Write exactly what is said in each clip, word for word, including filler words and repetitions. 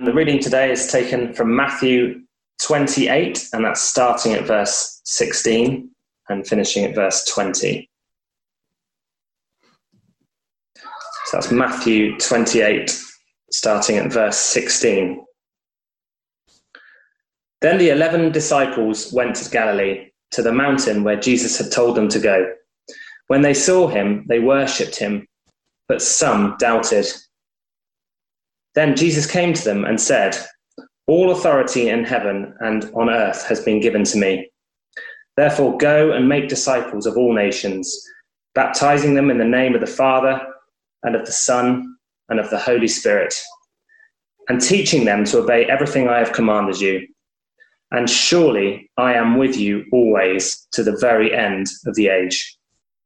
The reading today is taken from Matthew twenty-eight, and that's starting at verse sixteen and finishing at verse twenty. So that's Matthew twenty-eight, starting at verse sixteen. Then the eleven disciples went to Galilee, to the mountain where Jesus had told them to go. When they saw him, they worshipped him, but some doubted. Then Jesus came to them and said, "All authority in heaven and on earth has been given to me. Therefore go and make disciples of all nations, baptizing them in the name of the Father and of the Son and of the Holy Spirit, and teaching them to obey everything I have commanded you. And surely I am with you always to the very end of the age."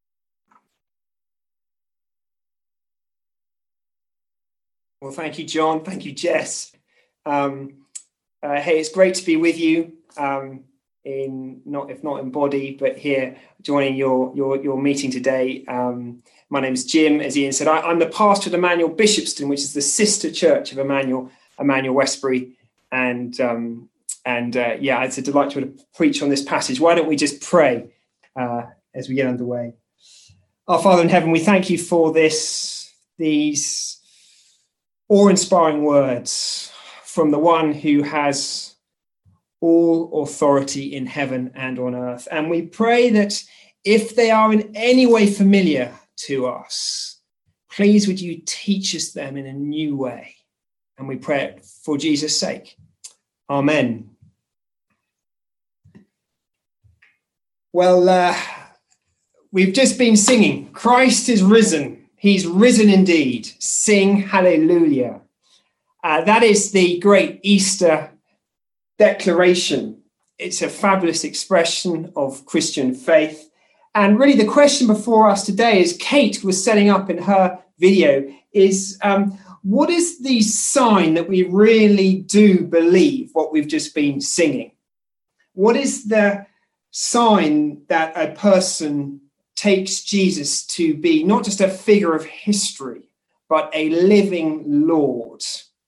Well, thank you, John. Thank you, Jess. Um, uh, hey, it's great to be with you, um, in not if not in body, but here joining your your your meeting today. Um, my name is Jim, as Ian said. I, I'm the pastor at Emmanuel Bishopston, which is the sister church of Emmanuel Emmanuel Westbury, and um, and uh, yeah, it's a delight to preach on this passage. Why don't we just pray uh, as we get underway? Our Father in heaven, we thank you for this these. awe-inspiring words from the one who has all authority in heaven and on earth. And we pray that if they are in any way familiar to us, please would you teach us them in a new way. And we pray it for Jesus' sake. Amen. Well, uh, we've just been singing, "Christ is risen. He's risen indeed. Sing hallelujah." Uh, that is the great Easter declaration. It's a fabulous expression of Christian faith. And really the question before us today, as Kate was setting up in her video, is um, what is the sign that we really do believe what we've just been singing? What is the sign that a person takes Jesus to be not just a figure of history, but a living Lord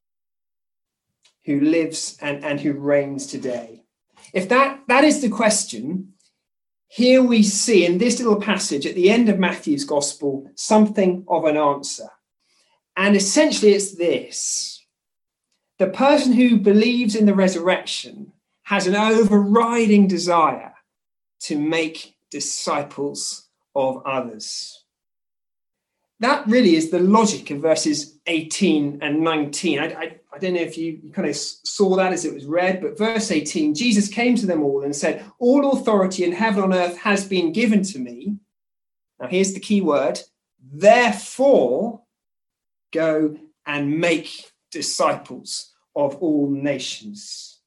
who lives and, and who reigns today? If that, that is the question, here we see in this little passage at the end of Matthew's gospel, something of an answer. And essentially it's this: the person who believes in the resurrection has an overriding desire to make disciples of others. That really is the logic of verses eighteen and nineteen. I, I, I don't know if you, you kind of saw that as it was read, but verse eighteen, Jesus came to them all and said, "All authority in heaven and on earth has been given to me." Now here's the key word: therefore go and make disciples of all nations.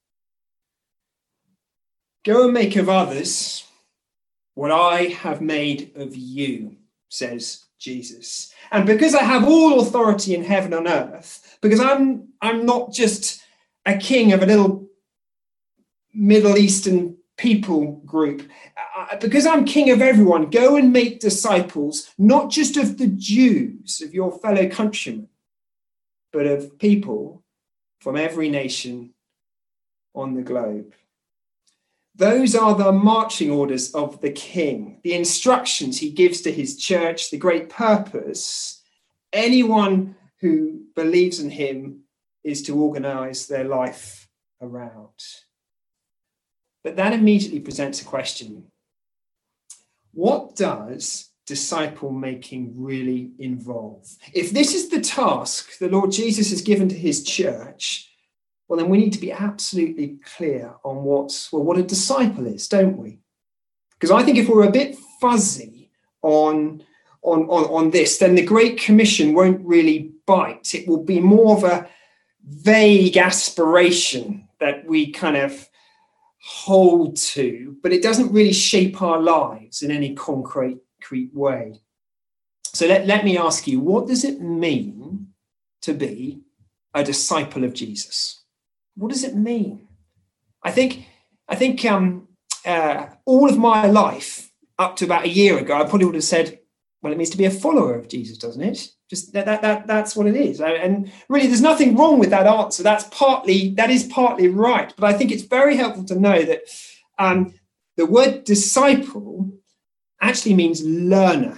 Go and make of others what I have made of you, says Jesus. And because I have all authority in heaven and earth, because I'm I'm not just a king of a little Middle Eastern people group, uh, because I'm king of everyone, go and make disciples, not just of the Jews, of your fellow countrymen, but of people from every nation on the globe. Those are the marching orders of the king, the instructions he gives to his church, the great purpose. Anyone who believes in him is to organize their life around. But that immediately presents a question. What does disciple making really involve? If this is the task the Lord Jesus has given to his church, well, then we need to be absolutely clear on what, well, what a disciple is, don't we? Because I think if we're a bit fuzzy on, on, on, on this, then the Great Commission won't really bite. It will be more of a vague aspiration that we kind of hold to, but it doesn't really shape our lives in any concrete, concrete way. So let, let me ask you, what does it mean to be a disciple of Jesus? What does it mean? I think I think um, uh, all of my life, up to about a year ago, I probably would have said, well, it means to be a follower of Jesus, doesn't it? Just that, that, that that's what it is. And really, there's nothing wrong with that answer. That's partly, that is partly right. But I think it's very helpful to know that um, the word disciple actually means learner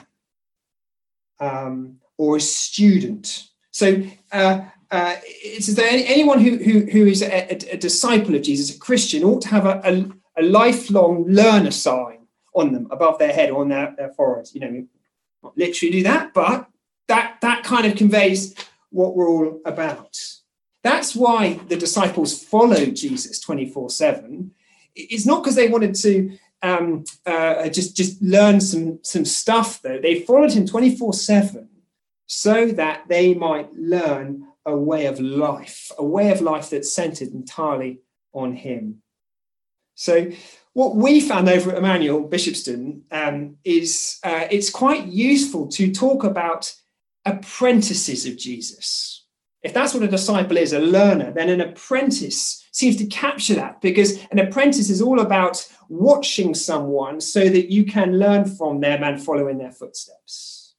um, or a student. So uh, uh, it's as though anyone who, who, who is a, a, a disciple of Jesus, a Christian, ought to have a, a, a lifelong learner sign on them above their head or on their, their forehead. You know, not literally do that, but that, that kind of conveys what we're all about. That's why the disciples followed Jesus twenty-four seven. It's not because they wanted to um, uh, just, just learn some, some stuff, though. They followed him twenty-four seven so that they might learn a way of life, a way of life that's centered entirely on him. So what we found over at Emmanuel Bishopston um, is uh, it's quite useful to talk about apprentices of Jesus. If that's what a disciple is, a learner, then an apprentice seems to capture that, because an apprentice is all about watching someone so that you can learn from them and follow in their footsteps.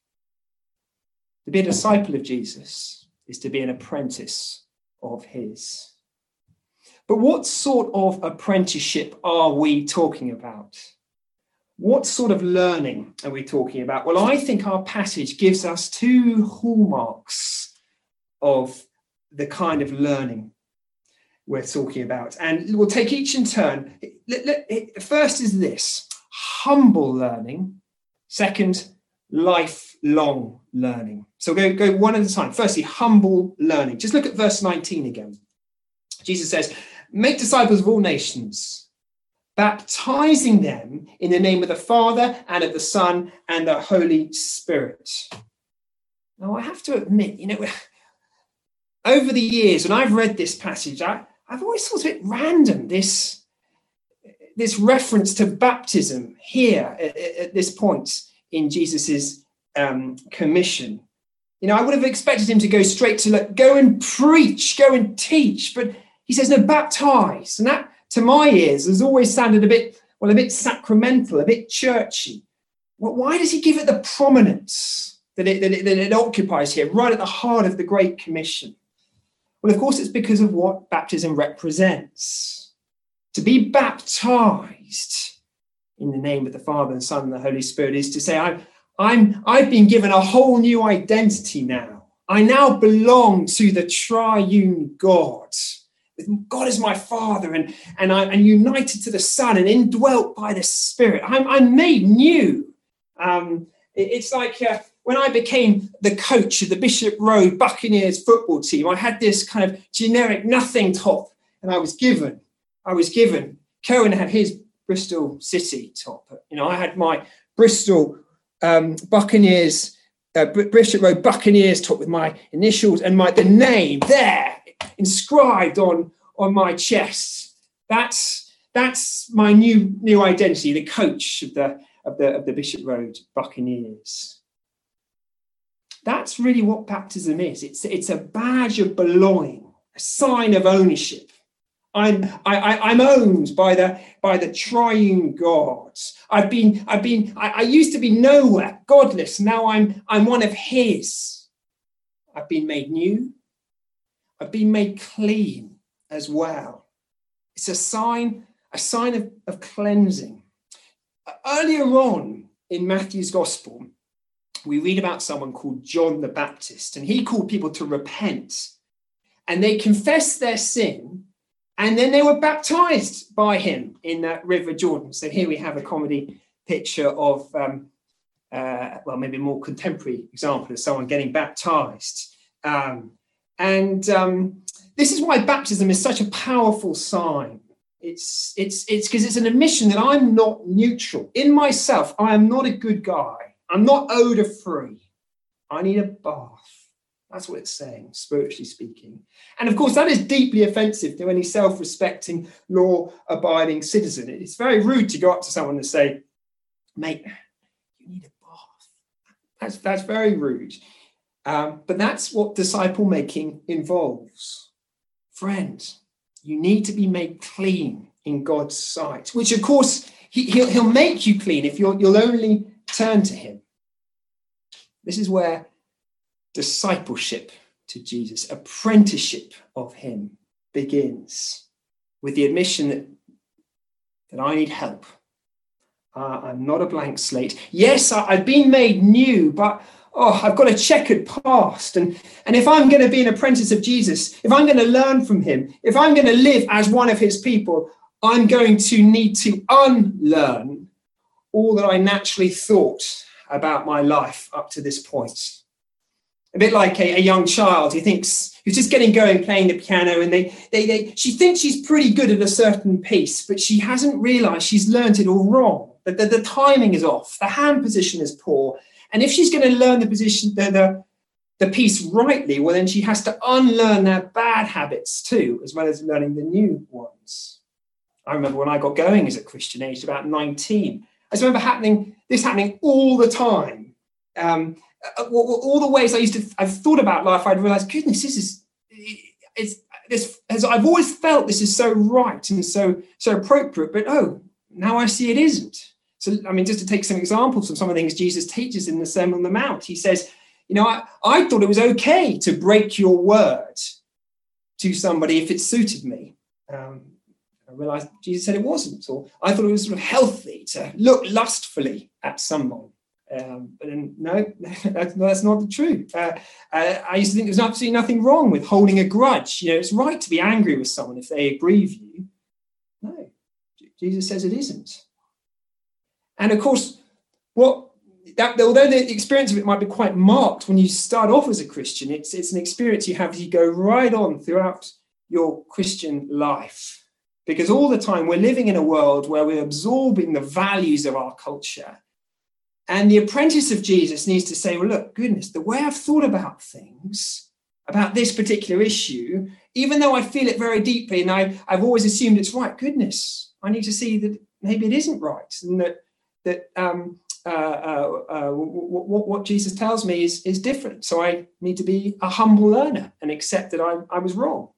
To be a disciple of Jesus is to be an apprentice of his. But what sort of apprenticeship are we talking about? What sort of learning are we talking about? Well, I think our passage gives us two hallmarks of the kind of learning we're talking about. And we'll take each in turn. First is this: humble learning. Second, lifelong learning. So go, go one at a time. Firstly, humble learning. Just look at verse nineteen again. Jesus says, "Make disciples of all nations, baptizing them in the name of the Father and of the Son and the Holy Spirit." Now, I have to admit, you know, over the years, when I've read this passage, I, I've always thought it random, this, this reference to baptism here at, at this point in Jesus's um, commission. You know, I would have expected him to go straight to, like, go and preach, go and teach, but he says, no, baptize. And that, to my ears, has always sounded a bit, well, a bit sacramental, a bit churchy. Well, why does he give it the prominence that it, that it, that it occupies here, right at the heart of the Great Commission? Well, of course, it's because of what baptism represents. To be baptized in the name of the Father and Son and the Holy Spirit is to say, I'm, I'm, I've been given a whole new identity now. I now belong to the triune God. God is my Father, and, and I'm united to the Son and indwelt by the Spirit. I'm, I'm made new. Um, it, it's like uh, when I became the coach of the Bishop Road Buccaneers football team, I had this kind of generic nothing top, and I was given, I was given, Cohen had his Bristol City top. You know, I had my Bristol um, Buccaneers, uh, Bishop Road Buccaneers top with my initials and my the name there inscribed on, on my chest. That's that's my new new identity, the coach of the of the of the Bishop Road Buccaneers. That's really what baptism is. It's it's a badge of belonging, a sign of ownership. I'm I, I, I'm owned by the by the triune God. I've been I've been I, I used to be nowhere, godless. Now I'm I'm one of His. I've been made new. I've been made clean as well. It's a sign a sign of, of cleansing. Earlier on in Matthew's Gospel, we read about someone called John the Baptist, and he called people to repent, and they confessed their sin. And then they were baptized by him in that River Jordan. So here we have a comedy picture of, um, uh, well, maybe a more contemporary example of someone getting baptized. Um, and um, this is why baptism is such a powerful sign. It's it's it's because it's an admission that I'm not neutral. In myself, I am not a good guy. I'm not odor-free. I need a bath. That's what it's saying, spiritually speaking. And of course, that is deeply offensive to any self-respecting, law-abiding citizen. It's very rude to go up to someone and say, mate, you need a bath. That's, that's very rude. Um, but that's what disciple making involves. Friend, you need to be made clean in God's sight, which of course, he, he'll, he'll make you clean if you'll, you'll only turn to him. This is where discipleship to Jesus, apprenticeship of him, begins with the admission that, that I need help. Uh, I'm not a blank slate. Yes, I, I've been made new, but oh, I've got a checkered past. And, and if I'm going to be an apprentice of Jesus, if I'm going to learn from him, if I'm going to live as one of his people, I'm going to need to unlearn all that I naturally thought about my life up to this point. A bit like a, a young child who thinks, who's just getting going playing the piano, and they, they, they, she thinks she's pretty good at a certain piece, but she hasn't realized she's learnt it all wrong. That the, the timing is off, the hand position is poor. And if she's going to learn the position, the, the, the piece rightly, well, then she has to unlearn their bad habits too, as well as learning the new ones. I remember when I got going as a Christian, aged about nineteen. I just remember happening, this happening all the time. Um, all the ways I used to, I've thought about life, I'd realized, goodness, this is, it's, this, as I've always felt this is so right and so, so appropriate, but oh, now I see it isn't. So, I mean, just to take some examples of some of the things Jesus teaches in the Sermon on the Mount, he says, you know, I, I thought it was okay to break your word to somebody if it suited me. Um, I realized Jesus said it wasn't. Or I thought it was sort of healthy to look lustfully at someone. Um, but then, no, that's, that's not the truth. Uh, uh, I used to think there's absolutely nothing wrong with holding a grudge. You know, it's right to be angry with someone if they aggrieve you. No, Jesus says it isn't. And of course, what that, although the experience of it might be quite marked when you start off as a Christian, it's it's an experience you have as you go right on throughout your Christian life. Because all the time we're living in a world where we're absorbing the values of our culture. And the apprentice of Jesus needs to say, well, look, goodness, the way I've thought about things, about this particular issue, even though I feel it very deeply and I, I've always assumed it's right, goodness, I need to see that maybe it isn't right. And that that um, uh, uh, uh, what, what Jesus tells me is, is different. So I need to be a humble learner and accept that I, I was wrong.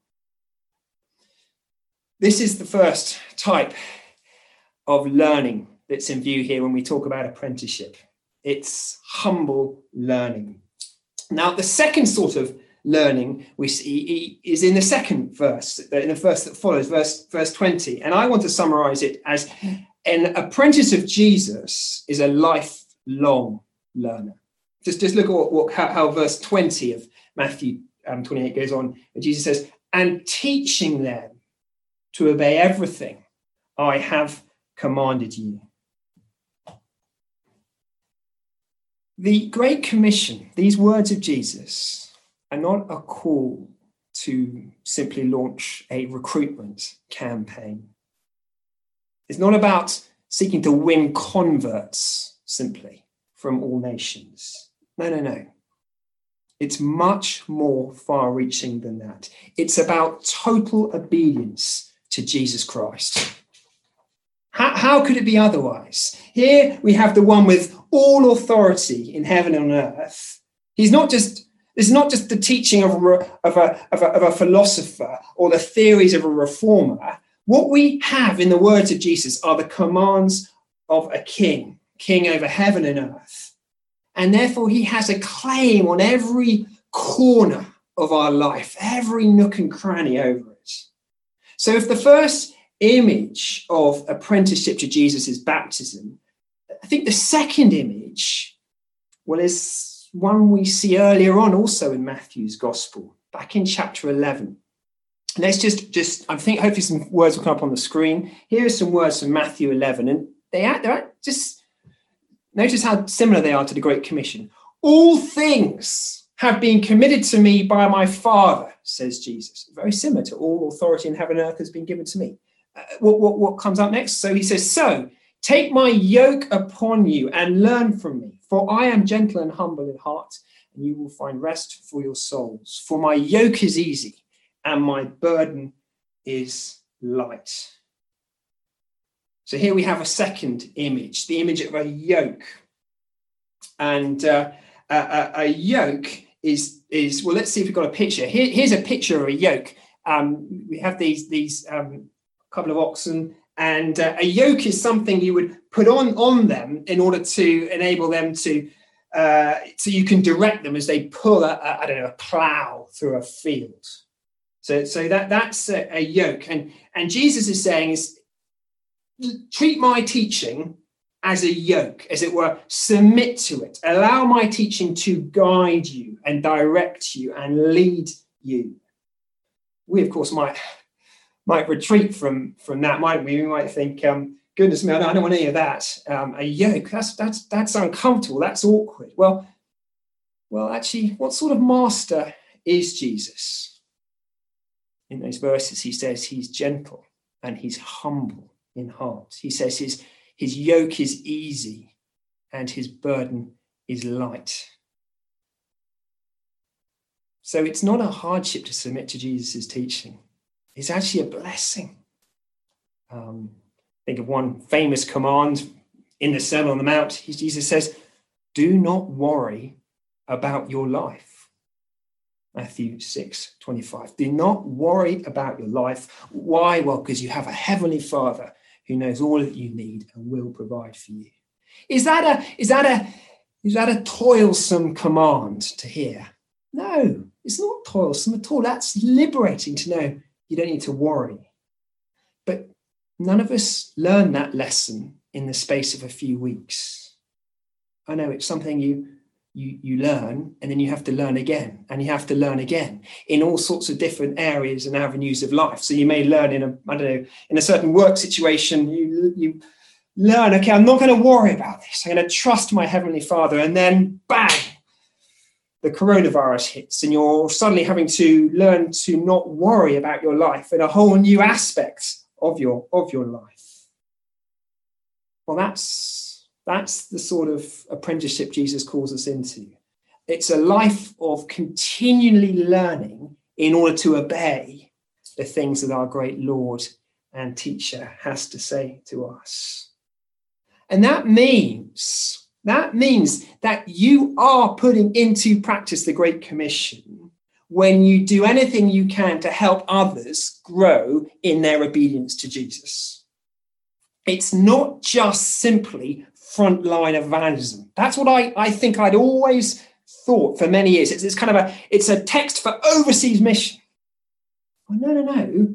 This is the first type of learning that's in view here when we talk about apprenticeship. It's humble learning. Now, the second sort of learning we see is in the second verse, in the verse that follows, verse, verse twenty. And I want to summarize it as an apprentice of Jesus is a lifelong learner. Just, just look at what, what, how, how verse twenty of Matthew um, twenty-eight goes on. Jesus says, and teaching them to obey everything I have commanded you. The Great Commission, these words of Jesus, are not a call to simply launch a recruitment campaign. It's not about seeking to win converts simply from all nations. No, no, no. It's much more far-reaching than that. It's about total obedience to Jesus Christ. How, how could it be otherwise? Here we have the one with all authority in heaven and earth. He's not just, it's not just the teaching of a, of, a, of, a, of a philosopher or the theories of a reformer. What we have in the words of Jesus are the commands of a king, king over heaven and earth. And therefore he has a claim on every corner of our life, every nook and cranny over it. So if the first image of apprenticeship to Jesus is baptism, I think the second image, well, is one we see earlier on also in Matthew's gospel, back in chapter eleven. Let's just, just I think hopefully some words will come up on the screen. Here are some words from Matthew eleven, and they are, they're just, notice how similar they are to the Great Commission. All things have been committed to me by my Father, says Jesus. Very similar to all authority in heaven and earth has been given to me. Uh, what, what, what comes up next? So he says, so take my yoke upon you and learn from me, for I am gentle and humble in heart, and you will find rest for your souls. For my yoke is easy and my burden is light. So here we have a second image, the image of a yoke. And uh, a, a, a yoke is, is, well, let's see if we've got a picture. Here, here's a picture of a yoke. Um, we have these, these um, couple of oxen, and uh, a yoke is something you would put on, on them in order to enable them to uh, so you can direct them as they pull a, a I don't know, a plow through a field. So, so that, that's a, a yoke. And, and Jesus is saying is, treat my teaching as a yoke, as it were, submit to it. Allow my teaching to guide you and direct you and lead you. We, of course, might, might retreat from, from that, mightn't we? We might think, um, goodness me, I don't, I don't want any of that. Um, a yoke, that's, that's, that's uncomfortable, that's awkward. Well, well, actually, what sort of master is Jesus? In those verses, he says he's gentle and he's humble in heart. He says his, his yoke is easy and his burden is light. So it's not a hardship to submit to Jesus' teaching. It's actually a blessing. Um, think of one famous command in the Sermon on the Mount. Jesus says, do not worry about your life. Matthew six twenty-five. Do not worry about your life. Why? Well, because you have a heavenly Father who knows all that you need and will provide for you. Is that a is that a is that a toilsome command to hear? No, it's not toilsome at all. That's liberating to know you don't need to worry. But none of us learn that lesson in the space of a few weeks. I know it's something you You, you learn, and then you have to learn again, and you have to learn again in all sorts of different areas and avenues of life. So you may learn in a, I don't know, in a certain work situation, you, you learn, okay, I'm not going to worry about this. I'm going to trust my Heavenly Father. And then bang, the coronavirus hits, and you're suddenly having to learn to not worry about your life in a whole new aspect of your, of your life. Well, that's That's the sort of apprenticeship Jesus calls us into. It's a life of continually learning in order to obey the things that our great Lord and teacher has to say to us. And that means, that means that you are putting into practice the Great Commission when you do anything you can to help others grow in their obedience to Jesus. It's not just simply frontline evangelism. That's what I, I think I'd always thought for many years. It's, it's kind of a, it's a text for overseas mission. Well, no, no, no.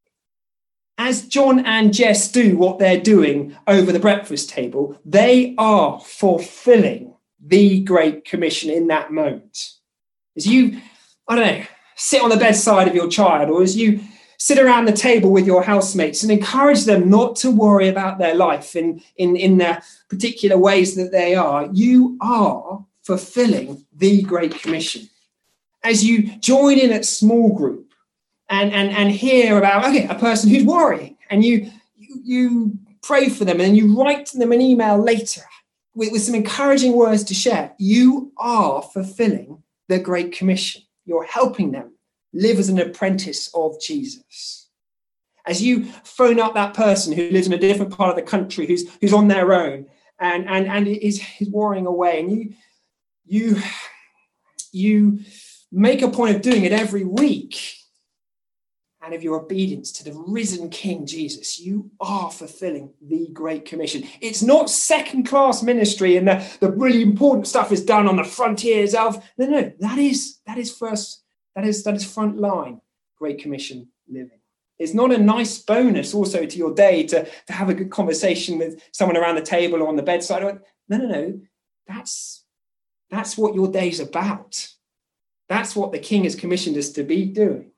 As John and Jess do what they're doing over the breakfast table, they are fulfilling the Great Commission in that moment. As you, I don't know, sit on the bedside of your child, or as you sit around the table with your housemates and encourage them not to worry about their life in, in, in the particular ways that they are, you are fulfilling the Great Commission. As you join in at small group and, and, and hear about, okay, a person who's worrying, and you, you, you pray for them and you write them an email later with, with some encouraging words to share, you are fulfilling the Great Commission. You're helping them live as an apprentice of Jesus. As you phone up that person who lives in a different part of the country, who's who's on their own and and and is, is worrying away, and you you you make a point of doing it every week, and of your obedience to the risen King Jesus, you are fulfilling the Great Commission. It's not second-class ministry and the, the really important stuff is done on the frontiers of no no that is that is first. That is, that is front line Great Commission living. It's not a nice bonus also to your day to, to have a good conversation with someone around the table or on the bedside. No, no, no. That's, that's what your day's about. That's what the King has commissioned us to be doing.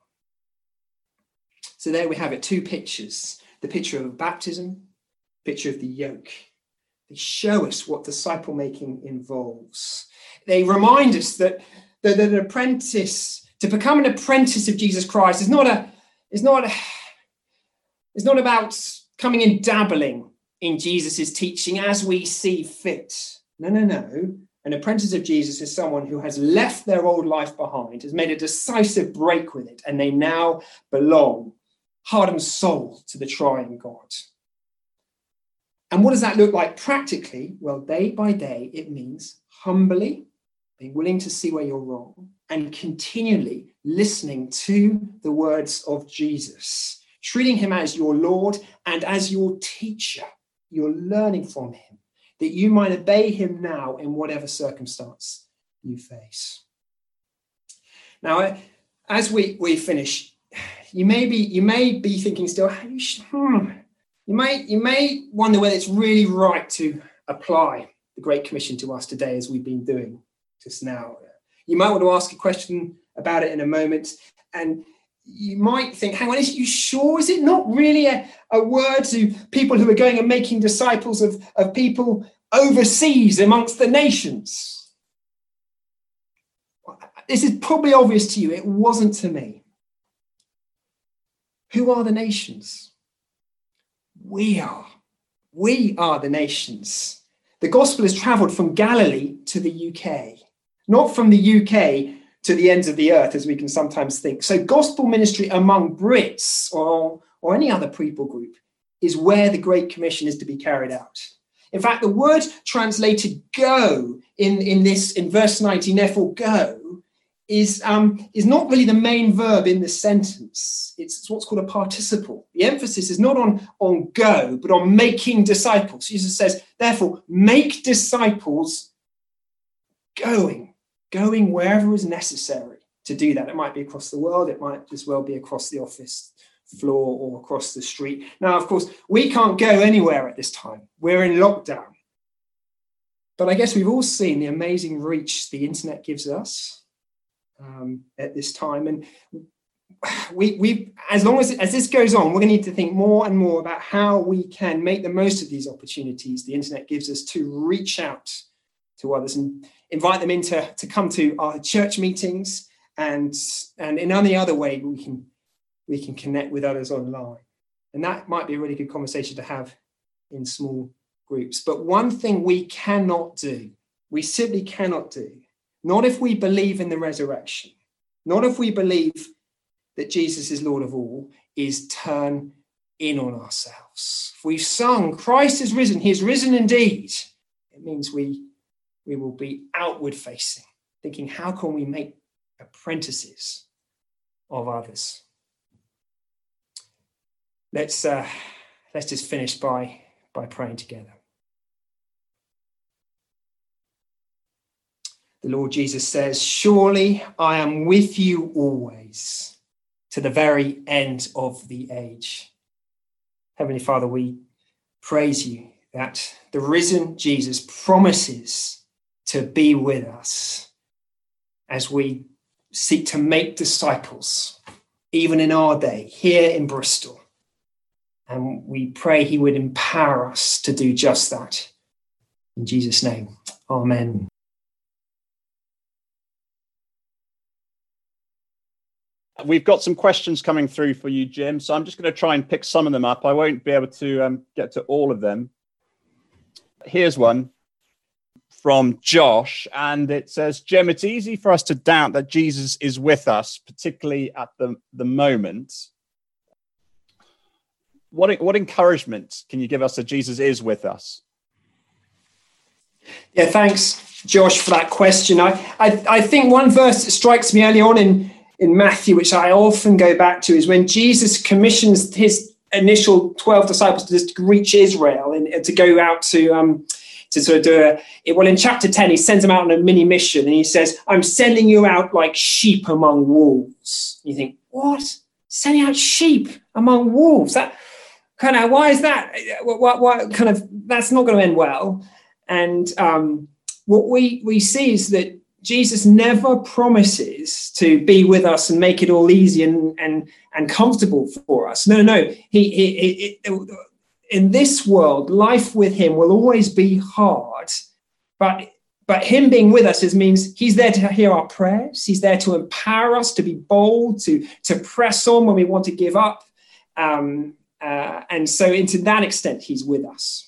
So there we have it, two pictures. The picture of baptism, picture of the yoke. They show us what disciple making involves. They remind us that the, the, the apprentice, to become an apprentice of Jesus Christ is not a, is not a, is not about coming and dabbling in Jesus's teaching as we see fit. No, no, no. An apprentice of Jesus is someone who has left their old life behind, has made a decisive break with it, and they now belong, heart and soul, to the triune God. And what does that look like practically? Well, day by day, it means humbly being willing to see where you're wrong, and continually listening to the words of Jesus, treating him as your Lord and as your teacher. You're learning from him. that you might obey him now in whatever circumstance you face. Now, as we, we finish, you may be you may be thinking still, hmm, you may you may wonder whether it's really right to apply the Great Commission to us today, as we've been doing just now. You might want to ask a question about it in a moment, and you might think, hang on, is you sure? Is it not really a, a word to people who are going and making disciples of, of people overseas amongst the nations? This is probably obvious to you. It wasn't to me. Who are the nations? We are. We are the nations. The gospel has travelled from Galilee to the U K, not from the U K to the ends of the earth, as we can sometimes think. So gospel ministry among Brits or, or any other people group is where the Great Commission is to be carried out. In fact, the word translated go in, in this in verse nineteen, therefore go, is, um, is not really the main verb in the sentence. It's what's called a participle. The emphasis is not on, on go, but on making disciples. Jesus says, therefore, make disciples going, going wherever is necessary to do that. It might be across the world. It might as well be across the office floor or across the street. Now, of course, we can't go anywhere at this time. We're in lockdown. But I guess we've all seen the amazing reach the internet gives us. Um, at this time, and we we as long as as this goes on, we're going to need to think more and more about how we can make the most of these opportunities the internet gives us to reach out to others and invite them into to come to our church meetings, and and in any other way we can we can connect with others online. And that might be a really good conversation to have in small groups. But one thing we cannot do, we simply cannot do, not if we believe in the resurrection, not if we believe that Jesus is Lord of all, is turn in on ourselves. If we've sung, Christ is risen, he is risen indeed, it means we, we will be outward facing, thinking, how can we make apprentices of others? Let's, uh, let's just finish by, by praying together. The Lord Jesus says, surely I am with you always to the very end of the age. Heavenly Father, we praise you that the risen Jesus promises to be with us as we seek to make disciples, even in our day, here in Bristol. And we pray he would empower us to do just that. In Jesus' name, amen. We've got some questions coming through for you, Jim, so I'm just going to try and pick some of them up. I won't be able to um, get to all of them. Here's one from Josh, and it says, Jim, it's easy for us to doubt that Jesus is with us, particularly at the, the moment. What, what encouragement can you give us that Jesus is with us? Yeah, thanks, Josh, for that question. I, I, I think one verse that strikes me early on in in Matthew, which I often go back to, is when Jesus commissions his initial twelve disciples to just reach Israel and to go out to um, to sort of do a, it, well, in chapter ten, he sends them out on a mini mission and he says, I'm sending you out like sheep among wolves. You think, what? Sending out sheep among wolves? That kind of, why is that? What, what kind of, that's not going to end well. And um, what we, we see is that Jesus never promises to be with us and make it all easy and and, and comfortable for us. No, no. He, he, he, in this world, life with him will always be hard. But, but him being with us is, means he's there to hear our prayers. He's there to empower us to be bold, to, to press on when we want to give up. Um, uh, and so, and to that extent, he's with us.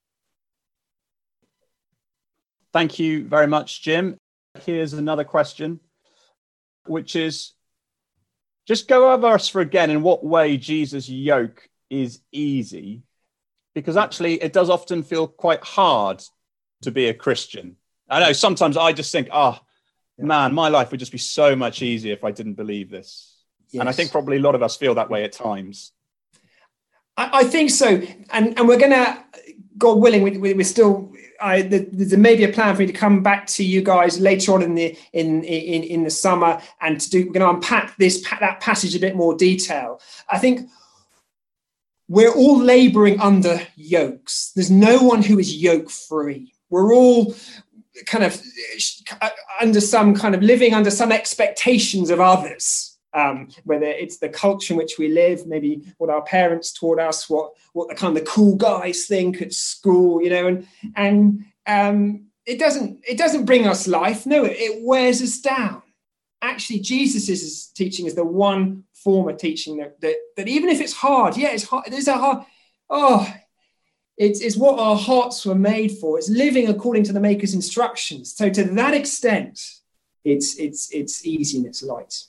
Thank you very much, Jim. Here's another question, which is, just go over us for again in what way Jesus' yoke is easy, because actually it does often feel quite hard to be a Christian. I know sometimes I just think, oh, man, my life would just be so much easier if I didn't believe this. Yes. And I think probably a lot of us feel that way at times. I, I think so. And, and we're going to God willing, we, we, we're still. I, there's maybe a plan for me to come back to you guys later on in the in in, in the summer and to do. We're going to unpack this that passage a bit more detail. I think we're all labouring under yokes. There's no one who is yoke free. We're all kind of under some kind of living under some expectations of others. Um, whether it's the culture in which we live, maybe what our parents taught us, what what the kind of the cool guys think at school, you know, and and um, it doesn't it doesn't bring us life. No, it, it wears us down. Actually, Jesus' teaching is the one form of teaching that that, that even if it's hard, yeah, it's hard. There's a hard. Oh, it's it's what our hearts were made for. It's living according to the Maker's instructions. So to that extent, it's it's it's easy and it's light.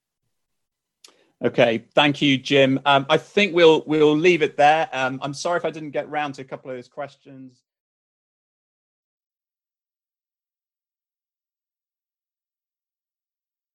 Okay, thank you, Jim. Um, I think we'll we'll leave it there. Um, I'm sorry if I didn't get round to a couple of those questions.